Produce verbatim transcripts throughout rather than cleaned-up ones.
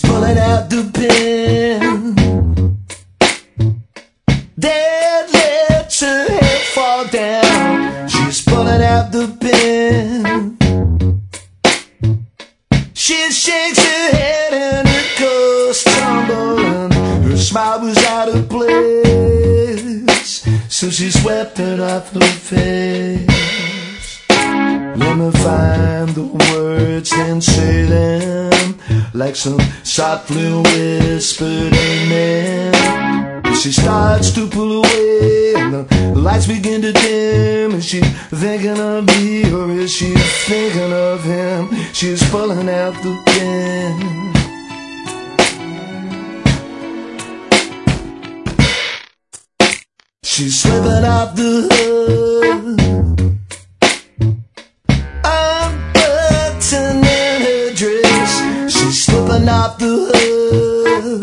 pulling out the pin. Dad lets her head fall down. She's pulling out the pin. She shakes her head and it goes tumbling. Her smile was out of place, so she swept it off her face. Let me find the words and say them like some softly whispered amen. She starts to pull away and the lights begin to dim. Is she thinking of me or is she thinking of him? She's pulling out the pin. She's slipping off the hood, unbuttoning her dress. She's slipping off the hood.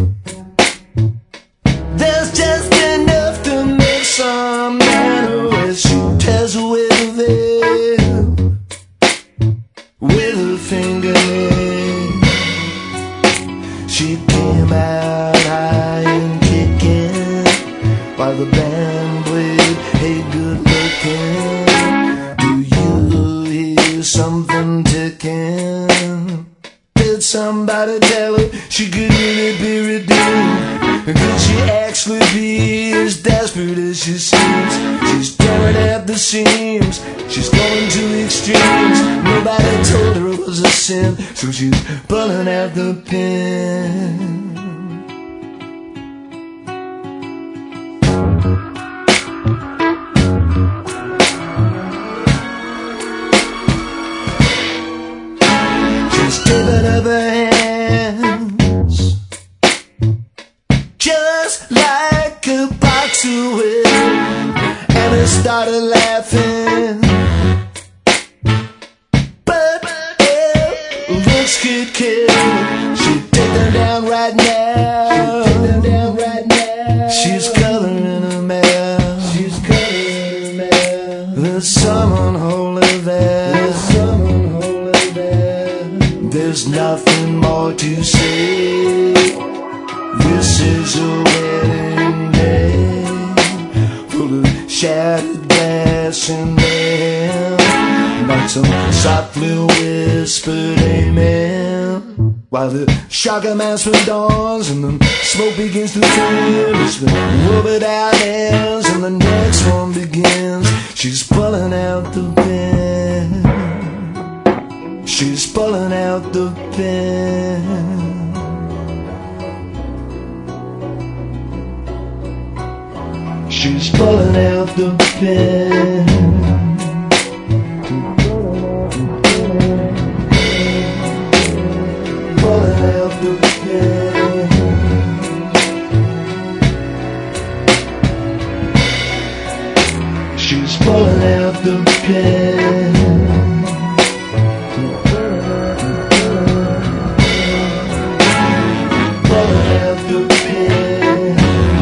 There's just enough to make some manner as she tears away the veil with her fingernail. She came out high and kicking while the band played Hey Good Looking. Do you hear something ticking? Did somebody tell her she could really be redeemed? Could she actually be as desperate as she seems? She's tearing at the seams, she's going to extremes. Nobody told her it was a sin, so she's pulling out the pin. She's giving up her hands just like a box of wind. Anna started laughing, but if looks could kill, she'd take them down right now. She'd take them down right now. She's coloring her mouth. She's coloring her mouth. There's someone holy there. There's someone holy there. There's nothing more to say. This is a wedding day, full of shattered glass and mail, like some softly whispered amen. While the shock announcement dawns and the smoke begins to clear, as the rubber out ends and the next one begins. She's pulling out the pin. She's pulling out the pin. She's pulling out the pin. Pulling out the pin. She's pulling out the pin. Pulling out the pin.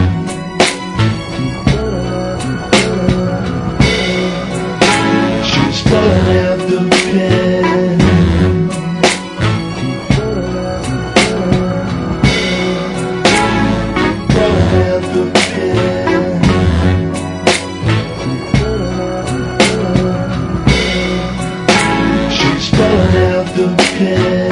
Pulling out the pin. Pulling out the pin. She's pulling out the pin.